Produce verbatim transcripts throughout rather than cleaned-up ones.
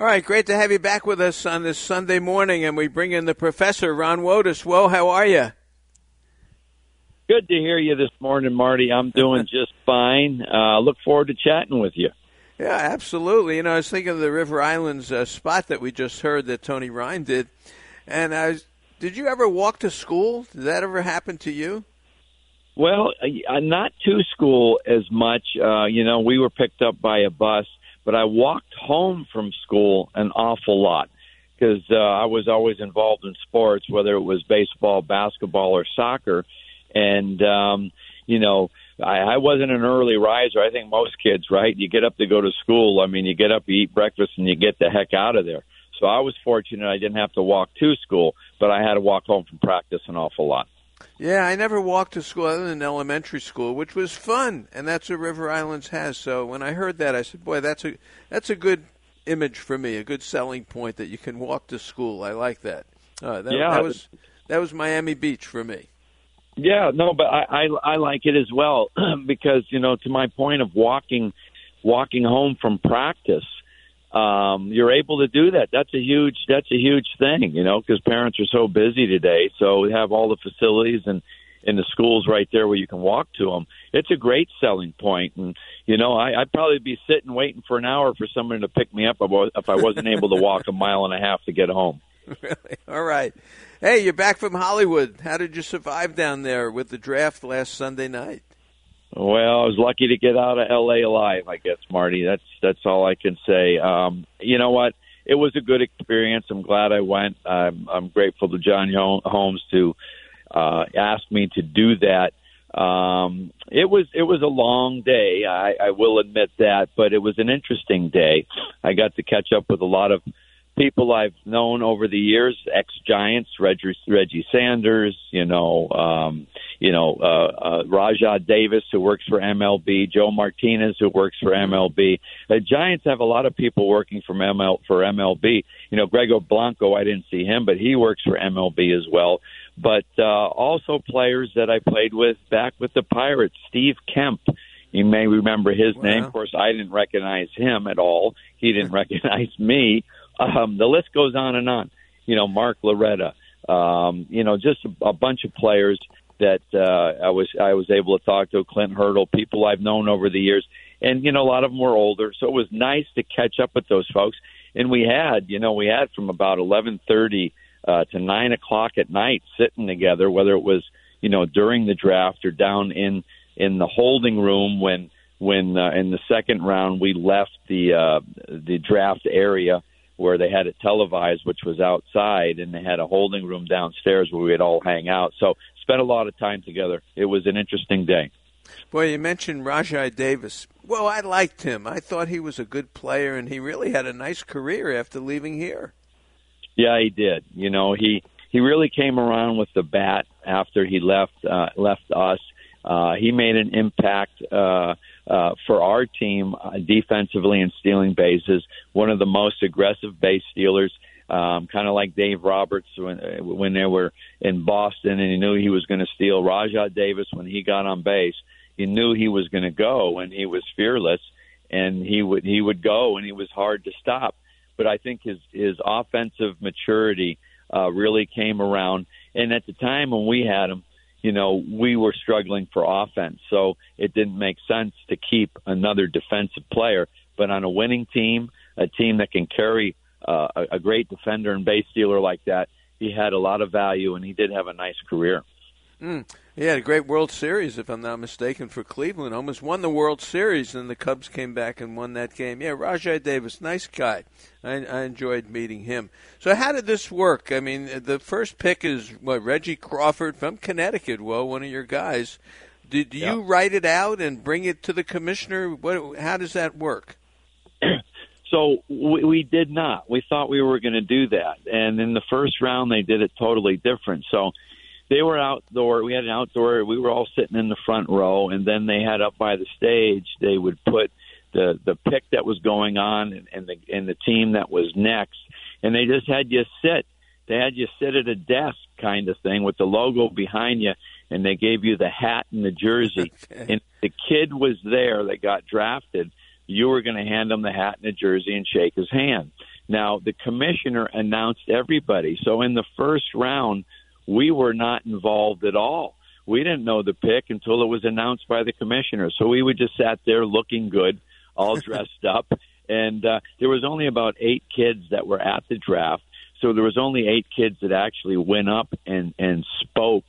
All right, great to have you back with us on this Sunday morning, and we bring in the professor, Ron Wotus. Well, how are you? Good to hear you this morning, Marty. I'm doing just fine. Uh, look forward to chatting with you. Yeah, absolutely. You know, I was thinking of the River Islands uh, spot that we just heard that Tony Ryan did, and I was, did you ever walk to school? Did that ever happen to you? Well, uh, not to school as much. Uh, you know, we were picked up by a bus, but I walked home from school an awful lot because uh, I was always involved in sports, whether it was baseball, basketball, or soccer. And, um, you know, I, I wasn't an early riser. I think most kids, right? You get up to go to school. I mean, you get up, you eat breakfast, and you get the heck out of there. So I was fortunate I didn't have to walk to school, but I had to walk home from practice an awful lot. Yeah, I never walked to school other than elementary school, which was fun, and that's what River Islands has. So when I heard that, I said, boy, that's a that's a good image for me, a good selling point that you can walk to school. I like that. Uh, that, yeah. that was that was Miami Beach for me. Yeah, no, but I, I, I like it as well because, you know, to my point of walking walking home from practice, um, you're able to do that. That's a huge that's a huge thing, you know, because parents are so busy today. So we have all the facilities and in the schools right there where you can walk to them. It's a great selling point. And, you know, I, I'd probably be sitting waiting for an hour for someone to pick me up if I wasn't able to walk a mile and a half to get home. Really? All right. Hey, you're back from Hollywood. How did you survive down there with the draft last Sunday night? Well, I was lucky to get out of L A alive, I guess, Marty. That's that's all I can say. Um, you know what? It was a good experience. I'm glad I went. I'm, I'm grateful to John Holmes to uh, ask me to do that. Um, it was it was a long day. I, I will admit that, but it was an interesting day. I got to catch up with a lot of people I've known over the years, ex-Giants, Reggie, Reggie Sanders, you know, um, you know, uh, uh, Rajah Davis, who works for M L B, Joe Martinez, who works for M L B. The Giants have a lot of people working from M L for M L B. You know, Grego Blanco, I didn't see him, but he works for M L B as well. But uh, also players that I played with back with the Pirates, Steve Kemp. You may remember his wow. name. Of course, I didn't recognize him at all. He didn't recognize me. Um, the list goes on and on. You know, Mark Loretta, um, you know, just a, a bunch of players that uh, I was I was able to talk to, Clint Hurdle, people I've known over the years. And, you know, a lot of them were older, so it was nice to catch up with those folks. And we had, you know, we had from about eleven thirty uh, to nine o'clock at night sitting together, whether it was, you know, during the draft or down in, in the holding room when, when uh, in the second round we left the uh, the draft area where they had it televised, which was outside, and they had a holding room downstairs where we'd all hang out. So spent a lot of time together. It was an interesting day. Boy, you mentioned Rajah Davis. Well, I liked him. I thought he was a good player, and he really had a nice career after leaving here. Yeah, he did. You know, he, he really came around with the bat after he left uh, left us. Uh, he made an impact uh, uh, for our team uh, defensively and stealing bases. One of the most aggressive base stealers, um, kind of like Dave Roberts when when they were in Boston, and he knew he was going to steal. Rajah Davis, when he got on base, he knew he was going to go, and he was fearless, and he would he would go, and he was hard to stop. But I think his his offensive maturity uh, really came around, and at the time when we had him, you know, we were struggling for offense, so it didn't make sense to keep another defensive player. But on a winning team, a team that can carry uh, a, a great defender and base stealer like that, he had a lot of value, and he did have a nice career. Mm. He had a great World Series, if I'm not mistaken, for Cleveland. Almost won the World Series, and the Cubs came back and won that game. Yeah, Rajah Davis, nice guy. I, I enjoyed meeting him. So how did this work? I mean, the first pick is, what, Reggie Crawford from Connecticut, well, one of your guys. Did you yeah. write it out and bring it to the commissioner? What? How does that work? So we, we did not. We thought we were going to do that. And in the first round, they did it totally different. So they were outdoor. We had an outdoor. We were all sitting in the front row, and then they had up by the stage. They would put the the pick that was going on and, and the and the team that was next, and they just had you sit. They had you sit at a desk kind of thing with the logo behind you, and they gave you the hat and the jersey. Okay. And the kid was there that got drafted. You were going to hand him the hat and the jersey and shake his hand. Now, the commissioner announced everybody. So in the first round, we were not involved at all. We didn't know the pick until it was announced by the commissioner. So we would just sat there looking good, all dressed up. And uh, there was only about eight kids that were at the draft. So there was only eight kids that actually went up and, and spoke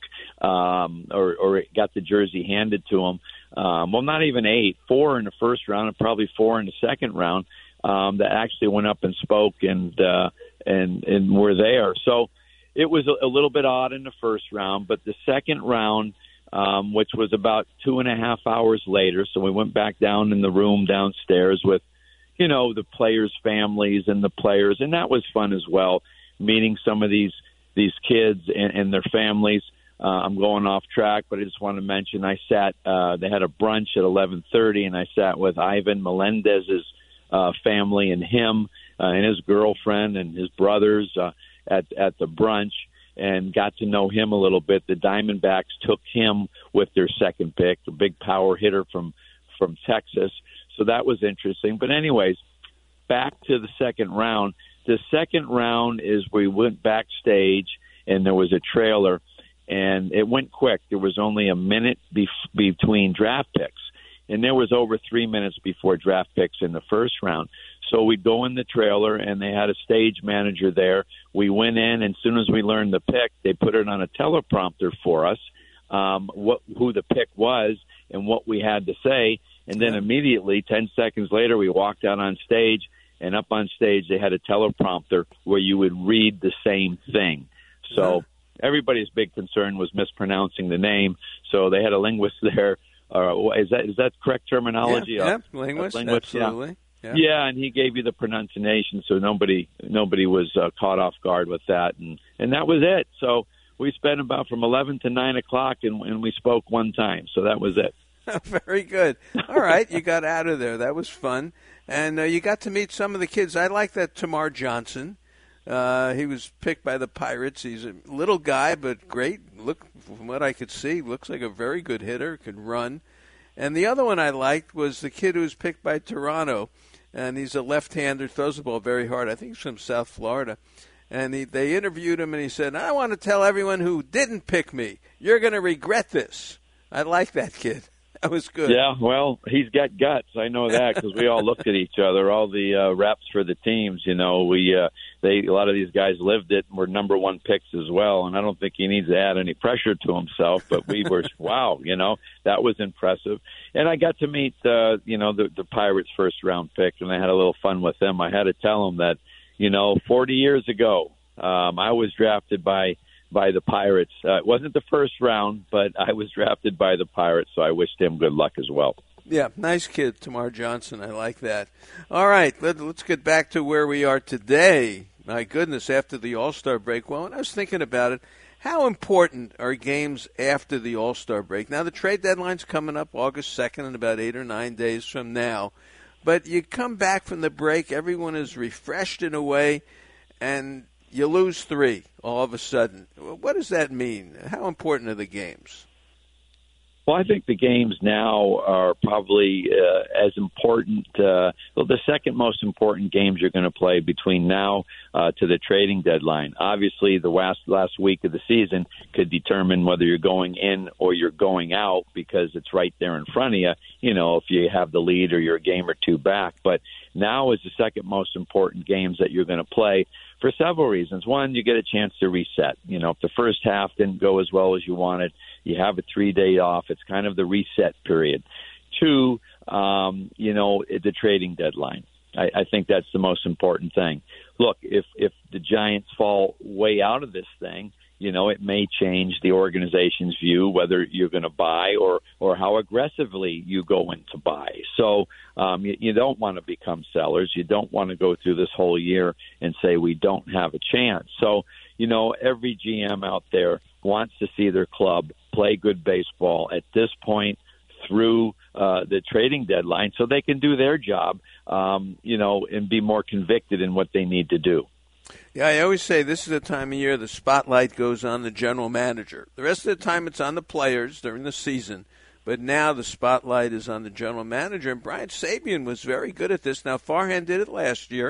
um, or, or got the jersey handed to them. Um, well, not even eight, four in the first round and probably four in the second round um, that actually went up and spoke and, uh, and, and were there. So it was a, a little bit odd in the first round, but the second round, um, which was about two and a half hours later, so we went back down in the room downstairs with, you know, the players' families and the players, and that was fun as well, meeting some of these these kids and, and their families. Uh, I'm going off track, but I just want to mention I sat, uh, they had a brunch at eleven thirty, and I sat with Ivan Melendez's uh, family and him uh, and his girlfriend and his brothers uh, at, at the brunch and got to know him a little bit. The Diamondbacks took him with their second pick, a big power hitter from, from Texas. So that was interesting. But anyways, back to the second round. The second round is we went backstage, and there was a trailer, and it went quick. There was only a minute bef- between draft picks, and there was over three minutes before draft picks in the first round. So we'd go in the trailer, and they had a stage manager there. We went in, and as soon as we learned the pick, they put it on a teleprompter for us, um, what who the pick was and what we had to say. And then immediately, ten seconds later, we walked out on stage, and up on stage they had a teleprompter where you would read the same thing. So everybody's big concern was mispronouncing the name, so they had a linguist there. Uh, is that is that correct terminology? Yeah, uh, yeah linguist, linguist, absolutely. Yeah. Yeah. yeah, and he gave you the pronunciation, so nobody nobody was uh, caught off guard with that, and, and that was it. So we spent about from eleven to nine o'clock, and, and we spoke one time, so that was it. Very good. All right, you got out of there. That was fun. And uh, you got to meet some of the kids. I like that Tamar Johnson. Uh, he was picked by the Pirates. He's a little guy, but great. Look, from what I could see, looks like a very good hitter, could run. And the other one I liked was the kid who was picked by Toronto, and he's a left-hander, throws the ball very hard. I think he's from South Florida. And he, they interviewed him, and he said, I want to tell everyone who didn't pick me, you're going to regret this. I like that kid. That was good. Yeah, well, he's got guts. I know that because we all looked at each other. All the uh, reps for the teams, you know, we uh, they a lot of these guys lived it and were number one picks as well. And I don't think he needs to add any pressure to himself. But we were, wow, you know, that was impressive. And I got to meet, uh, you know, the, the Pirates' first round pick, and I had a little fun with them. I had to tell them that, you know, forty years ago, um, I was drafted by. by the Pirates. Uh, it wasn't the first round, but I was drafted by the Pirates, so I wished him good luck as well. Yeah, nice kid, Tamar Johnson. I like that. All right, let, let's get back to where we are today. My goodness, after the All-Star break. Well, when I was thinking about it, how important are games after the All-Star break? Now, the trade deadline's coming up August second in about eight or nine days from now. But you come back from the break, everyone is refreshed in a way, and you lose three all of a sudden. What does that mean? How important are the games? Well, I think the games now are probably uh, as important. Uh, well, the second most important games you're going to play between now uh, to the trading deadline. Obviously, the last last week of the season could determine whether you're going in or you're going out because it's right there in front of you. You know, if you have the lead or you're a game or two back. But now is the second most important games that you're going to play. For several reasons. One, you get a chance to reset. You know, if the first half didn't go as well as you wanted, you have a three-day off. It's kind of the reset period. Two, um, you know, the trading deadline. I, I think that's the most important thing. Look, if if the Giants fall way out of this thing, you know, it may change the organization's view whether you're going to buy or, or how aggressively you go in to buy. So um, you, you don't want to become sellers. You don't want to go through this whole year and say we don't have a chance. So, you know, every G M out there wants to see their club play good baseball at this point through uh, the trading deadline so they can do their job, um, you know, and be more convicted in what they need to do. Yeah, I always say this is the time of year the spotlight goes on the general manager. The rest of the time it's on the players during the season, but now the spotlight is on the general manager. And Brian Sabean was very good at this. Now, Farhan did it last year,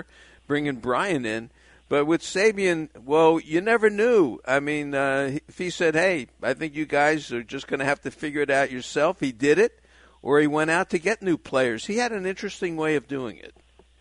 bringing Brian in. But with Sabian, well, you never knew. I mean, uh, if he said, hey, I think you guys are just going to have to figure it out yourself, he did it, or he went out to get new players. He had an interesting way of doing it.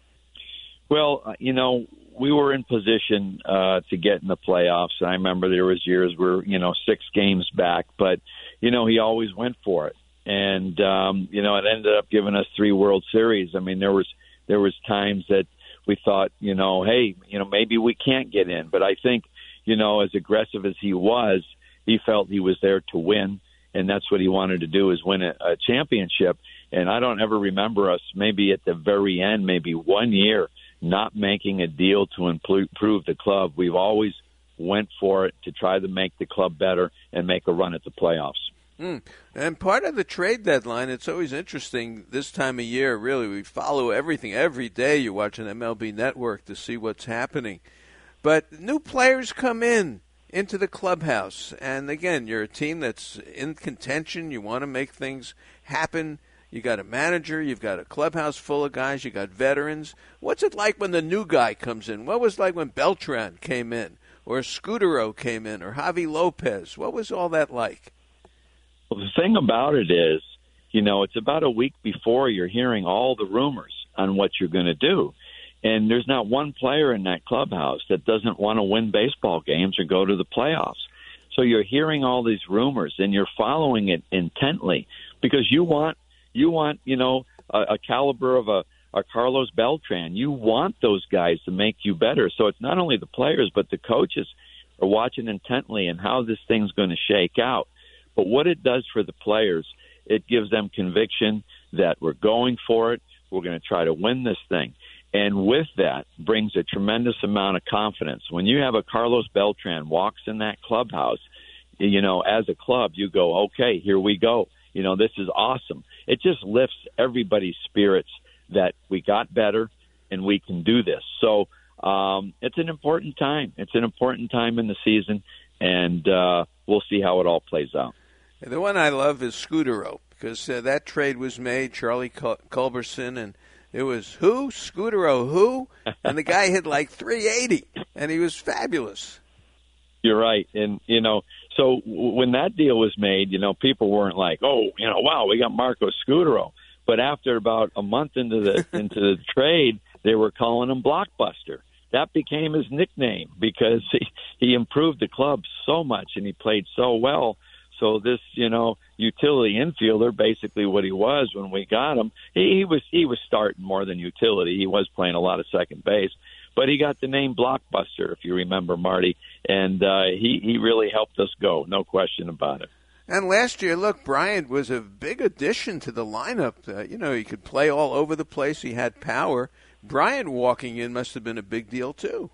Well, you know, we were in position uh, to get in the playoffs. I remember there was years where, you know, six games back, but, you know, he always went for it. And, um, you know, it ended up giving us three World Series. I mean, there was there was times that we thought, you know, hey, you know, maybe we can't get in. But I think, you know, as aggressive as he was, he felt he was there to win, and that's what he wanted to do, is win a, a championship. And I don't ever remember us maybe at the very end, maybe one year, not making a deal to improve the club. We've always went for it to try to make the club better and make a run at the playoffs. Mm. And part of the trade deadline, it's always interesting this time of year, really. We follow everything. Every day you watch an M L B Network to see what's happening. But new players come in into the clubhouse. And, again, you're a team that's in contention. You want to make things happen. You got a manager. You've got a clubhouse full of guys. You got veterans. What's it like when the new guy comes in? What was it like when Beltran came in, or Scudero came in, or Javi Lopez? What was all that like? Well, the thing about it is, you know, it's about a week before you're hearing all the rumors on what you're going to do. And there's not one player in that clubhouse that doesn't want to win baseball games or go to the playoffs. So you're hearing all these rumors, and you're following it intently because you want, you want, you know, a, a caliber of a, a Carlos Beltran. You want those guys to make you better. So it's not only the players, but the coaches are watching intently and how this thing's going to shake out. But what it does for the players, it gives them conviction that we're going for it. We're going to try to win this thing. And with that brings a tremendous amount of confidence. When you have a Carlos Beltran walks in that clubhouse, you know, as a club, you go, okay, here we go. You know, this is awesome. It just lifts everybody's spirits that we got better and we can do this. So um, it's an important time. It's an important time in the season, and uh, we'll see how it all plays out. The one I love is Scudero, because uh, that trade was made, Charlie Cul- Culberson, and it was who? Scudero, who? And the guy hit like three eighty, and he was fabulous. You're right. And, you know, so w- when that deal was made, you know, people weren't like, oh, you know, wow, we got Marco Scudero. But after about a month into the into the trade, they were calling him Blockbuster. That became his nickname because he, he improved the club so much and he played so well. So this, you know, utility infielder, basically what he was when we got him, he, he was he was starting more than utility. He was playing a lot of second base, but he got the name Blockbuster, if you remember, Marty, and uh, he he really helped us go, no question about it. And last year, look, Bryant was a big addition to the lineup. Uh, you know, he could play all over the place. He had power. Bryant walking in must have been a big deal too.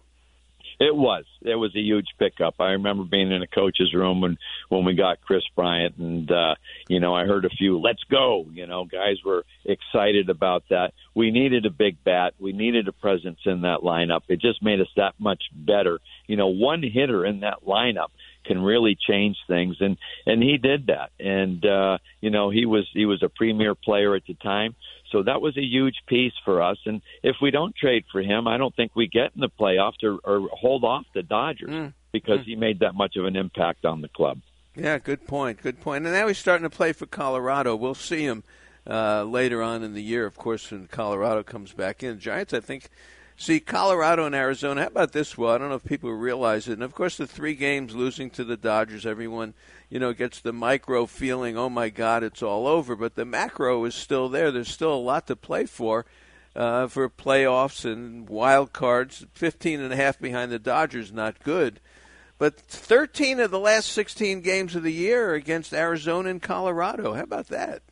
It was. It was a huge pickup. I remember being in a coach's room when, when we got Chris Bryant, and, uh, you know, I heard a few, let's go. You know, guys were excited about that. We needed a big bat. We needed a presence in that lineup. It just made us that much better. You know, one hitter in that lineup can really change things, and, and he did that. And, uh, you know, he was he was a premier player at the time. So that was a huge piece for us. And if we don't trade for him, I don't think we get in the playoffs or, or hold off the Dodgers mm. because mm. he made that much of an impact on the club. Yeah, good point, good point. And now he's starting to play for Colorado. We'll see him uh, later on in the year, of course, when Colorado comes back in. Giants, I think, see Colorado and Arizona. How about this? Well, I don't know if people realize it. And, of course, the three games losing to the Dodgers, everyone, you know, gets the micro feeling, oh, my God, it's all over. But the macro is still there. There's still a lot to play for, uh, for playoffs and wild cards. fifteen and a half behind the Dodgers, not good. But thirteen of the last sixteen games of the year are against Arizona and Colorado. How about that?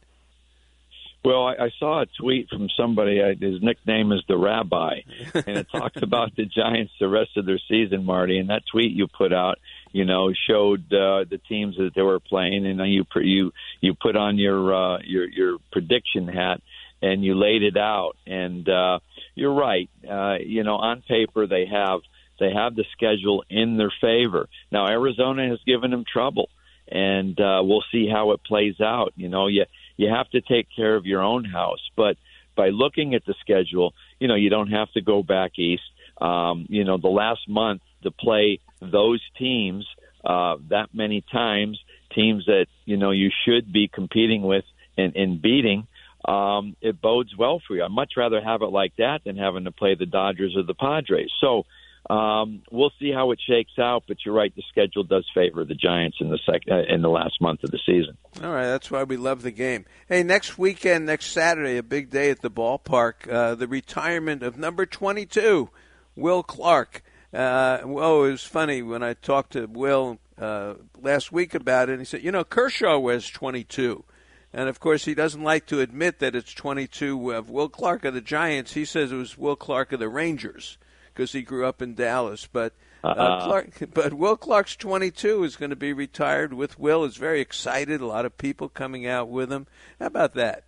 Well, I, I saw a tweet from somebody. I, his nickname is the Rabbi, and it talks about the Giants the rest of their season, Marty. And that tweet you put out, you know, showed uh, the teams that they were playing, and you you you put on your uh, your your prediction hat and you laid it out. And uh, you're right. Uh, you know, on paper they have they have the schedule in their favor. Now Arizona has given them trouble, and uh, we'll see how it plays out. You know, you. You have to take care of your own house. But by looking at the schedule, you know, you don't have to go back east. um, you know, the last month to play those teams uh, that many times, teams that, you know, you should be competing with and, and beating, um, it bodes well for you. I'd much rather have it like that than having to play the Dodgers or the Padres. So um, we'll see how it shakes out, but you're right, the schedule does favor the Giants in the sec- uh, in the last month of the season. All right, that's why we love the game. Hey, next weekend, next Saturday, a big day at the ballpark, uh, the retirement of number twenty-two, Will Clark. Uh, well, it was funny when I talked to Will uh, last week about it, and he said, you know, Kershaw wears twenty-two. And, of course, he doesn't like to admit that it's twenty-two of Will Clark of the Giants. He says it was Will Clark of the Rangers because he grew up in Dallas. But uh, uh, Clark, but Will Clark's twenty-two is going to be retired with Will. Is very excited. A lot of people coming out with him. How about that?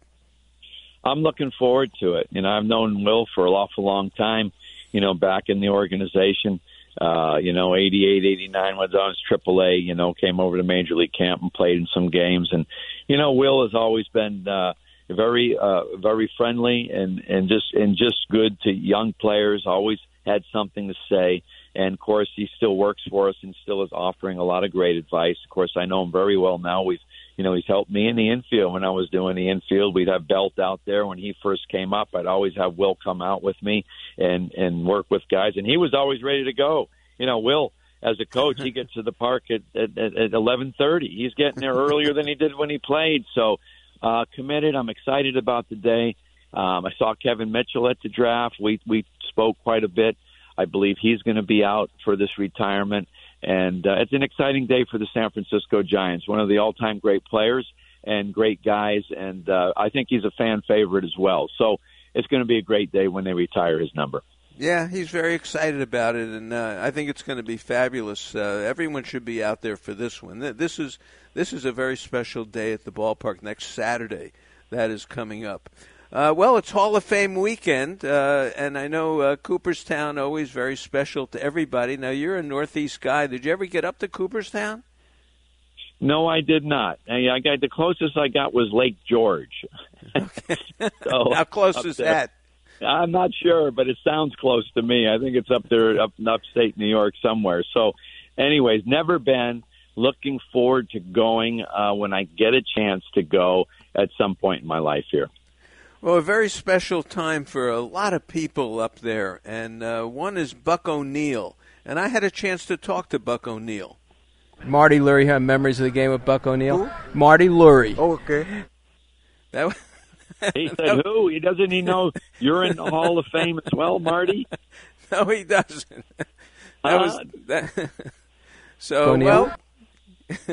I'm looking forward to it. You know, I've known Will for an awful long time, you know, back in the organization. Uh, you know, eighty-eight, eighty-nine was on his triple A, you know, came over to Major League Camp and played in some games. And, you know, Will has always been uh, very, uh, very friendly and, and just and just good to young players, always had something to say. And, of course, he still works for us and still is offering a lot of great advice. Of course, I know him very well now. We've, you know, he's helped me in the infield when I was doing the infield. We'd have Belt out there when he first came up. I'd always have Will come out with me and, and work with guys. And he was always ready to go. You know, Will, as a coach, he gets to the park at, at, at eleven thirty. He's getting there earlier than he did when he played. So uh, committed. I'm excited about the day. Um, I saw Kevin Mitchell at the draft. We, we spoke quite a bit. I believe he's going to be out for this retirement. And uh, it's an exciting day for the San Francisco Giants, one of the all-time great players and great guys. And uh, I think he's a fan favorite as well. So it's going to be a great day when they retire his number. Yeah, he's very excited about it, and uh, I think it's going to be fabulous. Uh, everyone should be out there for this one. This is this is a very special day at the ballpark next Saturday. That is coming up. Uh, well, it's Hall of Fame weekend, uh, and I know uh, Cooperstown always very special to everybody. Now, you're a Northeast guy. Did you ever get up to Cooperstown? No, I did not. I, I got the closest I got was Lake George. Okay. So, how close is there. that? I'm not sure, but it sounds close to me. I think it's up there, up in upstate New York somewhere. So, anyways, never been. Looking forward to going uh, when I get a chance to go at some point in my life here. Well, a very special time for a lot of people up there, and uh, one is Buck O'Neil. And I had a chance to talk to Buck O'Neil. Marty Lurie, have memories of the game with Buck O'Neil? Who? Marty Lurie. Oh, okay. That was... He said, who? He doesn't he know you're in the Hall of Fame as well, Marty? No, he doesn't. That uh, was that. So, O'Neil? well,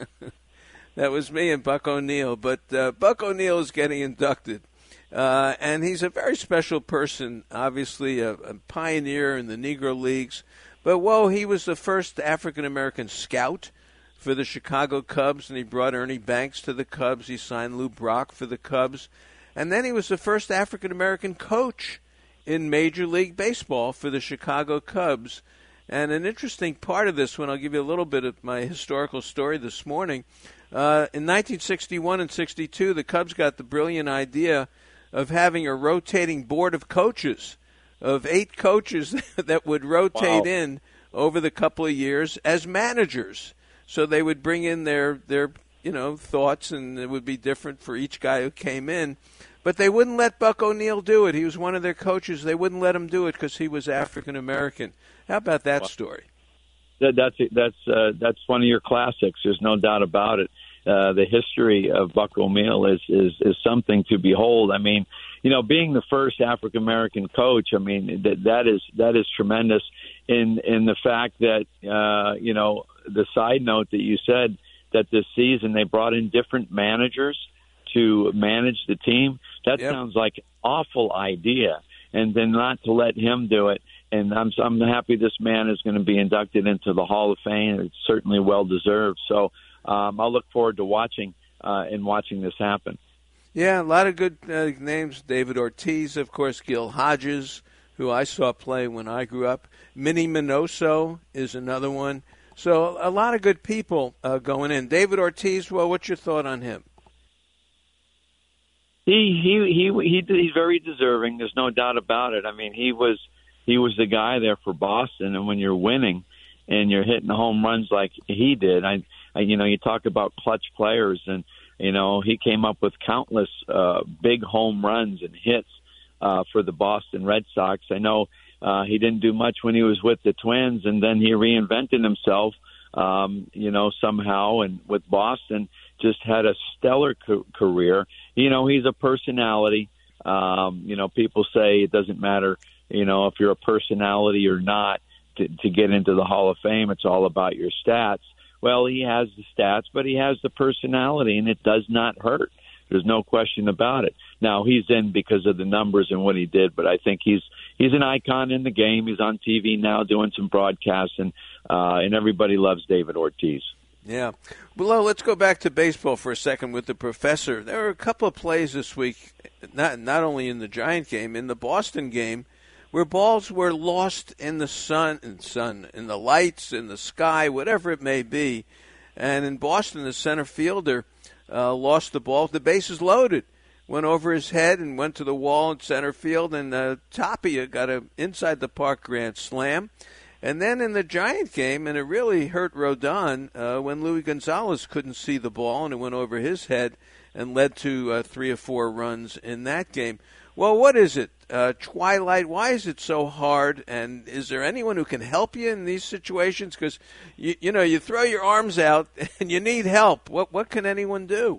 that was me and Buck O'Neil. But uh, Buck O'Neil is getting inducted. Uh, and he's a very special person, obviously a, a pioneer in the Negro Leagues. But, whoa, he was the first African-American scout for the Chicago Cubs, and he brought Ernie Banks to the Cubs. He signed Lou Brock for the Cubs. And then he was the first African-American coach in Major League Baseball for the Chicago Cubs. And an interesting part of this one, I'll give you a little bit of my historical story this morning. Uh, in nineteen sixty-one and sixty-two, the Cubs got the brilliant idea of having a rotating board of coaches, of eight coaches that would rotate wow. in over the couple of years as managers. So they would bring in their, their you know, thoughts, and it would be different for each guy who came in. But they wouldn't let Buck O'Neil do it. He was one of their coaches. They wouldn't let him do it because he was African-American. How about that well, story? That, that's that's uh, that's one of your classics. There's no doubt about it. Uh, the history of Buck O'Neil is, is, is something to behold. I mean, you know, being the first African-American coach, I mean, that, that is that is tremendous in in the fact that, uh, you know, the side note that you said that this season they brought in different managers to manage the team. That yep. sounds like an awful idea. And then not to let him do it. And I'm I'm happy this man is going to be inducted into the Hall of Fame. It's certainly well deserved. So um, I'll look forward to watching uh, and watching this happen. Yeah, a lot of good uh, names. David Ortiz, of course, Gil Hodges, who I saw play when I grew up. Minnie Minoso is another one. So a lot of good people uh, going in. David Ortiz, well, what's your thought on him? He he he he he's very deserving. There's no doubt about it. I mean, he was he was the guy there for Boston. And when you're winning and you're hitting home runs like he did, I, I you know, you talk about clutch players, and you know, he came up with countless uh, big home runs and hits uh, for the Boston Red Sox. I know uh, he didn't do much when he was with the Twins, and then he reinvented himself, um, you know, somehow, and with Boston just had a stellar co- career. You know, he's a personality. Um, you know, people say it doesn't matter, you know, if you're a personality or not to, to get into the Hall of Fame. It's all about your stats. Well, he has the stats, but he has the personality, and it does not hurt. There's no question about it. Now, he's in because of the numbers and what he did, but I think he's he's an icon in the game. He's on T V now doing some broadcasts, and, uh, and everybody loves David Ortiz. Yeah. Well, let's go back to baseball for a second with the professor. There were a couple of plays this week, not not only in the Giant game, in the Boston game, where balls were lost in the sun, in sun, in the lights, in the sky, whatever it may be. And in Boston, the center fielder uh, lost the ball. The bases loaded, went over his head and went to the wall in center field, and uh, Tapia got a inside the park grand slam. And then in the Giant game, and it really hurt Rodon uh, when Luis Gonzalez couldn't see the ball, and it went over his head and led to uh, three or four runs in that game. Well, what is it? Uh, Twilight, why is it so hard? And is there anyone who can help you in these situations? Because, you, you know, you throw your arms out and you need help. What what can anyone do?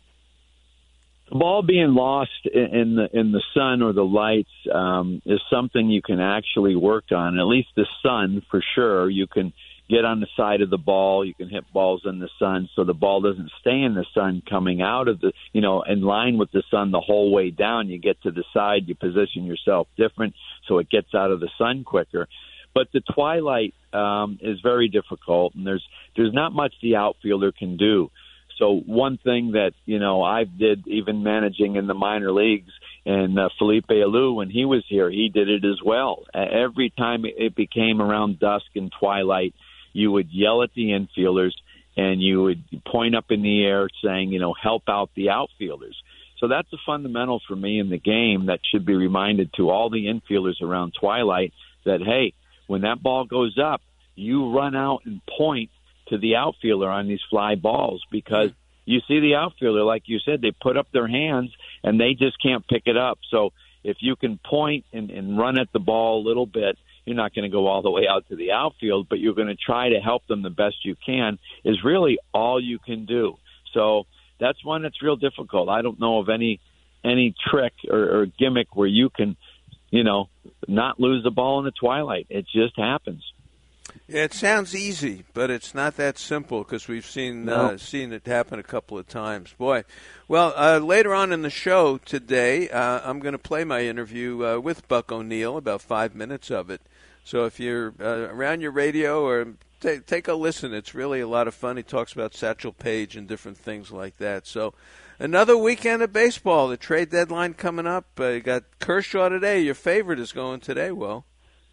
The ball being lost in the in the sun or the lights um, is something you can actually work on. At least the sun, for sure. You can get on the side of the ball. You can hit balls in the sun so the ball doesn't stay in the sun coming out of the, you know, in line with the sun the whole way down. You get to the side, you position yourself different so it gets out of the sun quicker. But the twilight um, is very difficult, and there's there's not much the outfielder can do. So one thing that, you know, I did even managing in the minor leagues, and uh, Felipe Alou, when he was here, he did it as well. Uh, every time it became around dusk and twilight, you would yell at the infielders and you would point up in the air saying, you know, help out the outfielders. So that's a fundamental for me in the game that should be reminded to all the infielders around twilight that, hey, when that ball goes up, you run out and point to the outfielder on these fly balls, because you see the outfielder, like you said, they put up their hands and they just can't pick it up. So if you can point and, and run at the ball a little bit, you're not going to go all the way out to the outfield, but you're going to try to help them the best you can, is really all you can do. So that's one that's real difficult. I don't know of any any trick or, or gimmick where you can, you know, not lose the ball in the twilight. It just happens. Yeah, it sounds easy, but it's not that simple, because we've seen no. uh, seen it happen a couple of times. Boy, well, uh, later on in the show today, uh, I'm going to play my interview uh, with Buck O'Neil, about five minutes of it. So if you're uh, around your radio, or t- take a listen, it's really a lot of fun. He talks about Satchel Paige and different things like that. So another weekend of baseball, the trade deadline coming up. Uh, you got Kershaw today. Your favorite is going today, Will.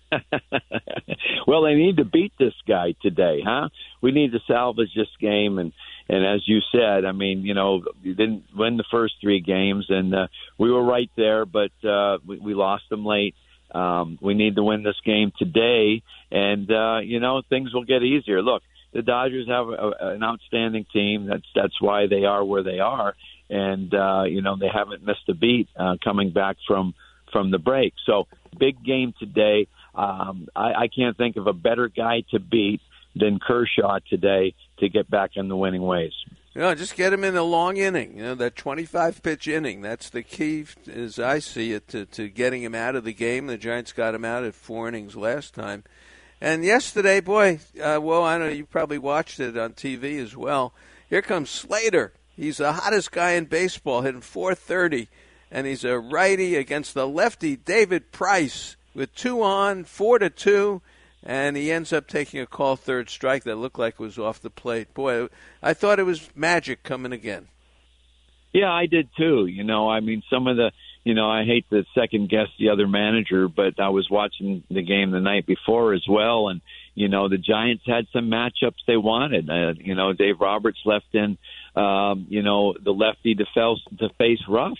Well, they need to beat this guy today, huh? We need to salvage this game, and and as you said, I mean, you know, you didn't win the first three games, and uh, we were right there, but uh, we, we lost them late. Um, we need to win this game today, and uh, you know, things will get easier. Look, the Dodgers have a, an outstanding team. That's that's why they are where they are, and uh, you know, they haven't missed a beat uh, coming back from from the break. So big game today. Um, I, I can't think of a better guy to beat than Kershaw today to get back in the winning ways. You know, just get him in a long inning. You know, that twenty-five pitch inning. That's the key, as I see it, to, to getting him out of the game. The Giants got him out at four innings last time. And yesterday, boy, uh, well, I know you probably watched it on T V as well. Here comes Slater. He's the hottest guy in baseball, hitting four thirty. And he's a righty against the lefty, David Price, with two on, four to two, and he ends up taking a call third strike that looked like it was off the plate. Boy, I thought it was magic coming again. Yeah, I did too. You know, I mean, some of the, you know, I hate to second guess the other manager, but I was watching the game the night before as well, and you know, the Giants had some matchups they wanted. Uh, you know, Dave Roberts left in, um, you know, the lefty to, fel- to face Ruff,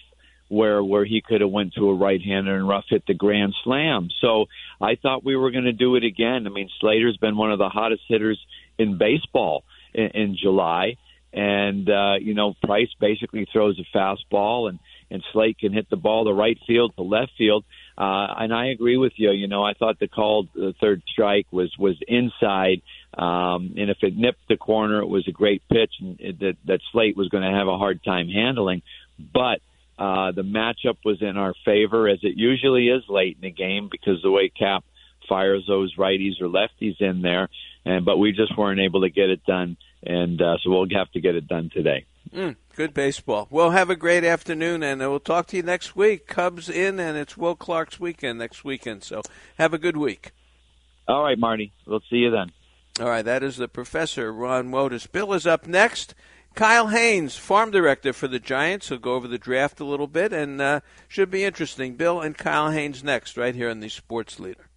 where where he could have went to a right-hander and rough hit the grand slam. So I thought we were going to do it again. I mean, Slater's been one of the hottest hitters in baseball in, in July. And, uh, you know, Price basically throws a fastball, and, and Slate can hit the ball to right field, to left field. Uh, and I agree with you. You know, I thought the called the third strike was, was inside. Um, and if it nipped the corner, it was a great pitch, and it, that, that Slate was going to have a hard time handling. But uh, the matchup was in our favor, as it usually is late in the game, because the way Cap fires those righties or lefties in there. And but we just weren't able to get it done, and uh, so we'll have to get it done today. Mm, good baseball. Well, have a great afternoon, and we'll talk to you next week. Cubs in, and it's Will Clark's weekend next weekend, so have a good week. All right, Marty. We'll see you then. All right, that is the professor, Ron Wotus. Bill is up next. Kyle Haynes, farm director for the Giants. He'll go over the draft a little bit, and uh, should be interesting. Bill and Kyle Haynes next, right here on the Sports Leader.